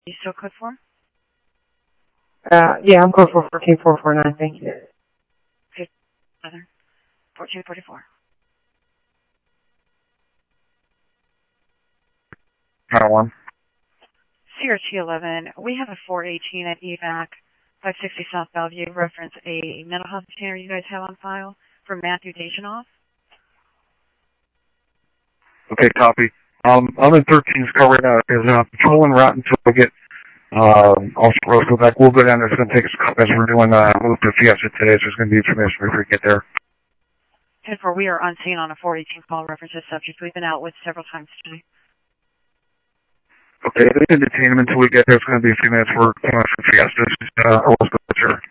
You still code for? Yeah, I'm code for 14449. Thank you. 1444. One. CRT11, we have a 418 at EVAC, 560 South Bellevue, reference a mental health detainer you guys have on file for Matthew Dejanoff. Okay, copy. I'm in 13's car right now. There's patrolling route until we get also roads go back. We'll go down there. It's going to take us a couple as we're doing move to Fiesta today, so it's going to be a few minutes before we get there. 10-4, we are on scene on a 418 call reference this subject. We've been out with several times today. Okay, they can detain him until we get there. It's going to be a few minutes. We're going for Fiesta. Let's go, sir.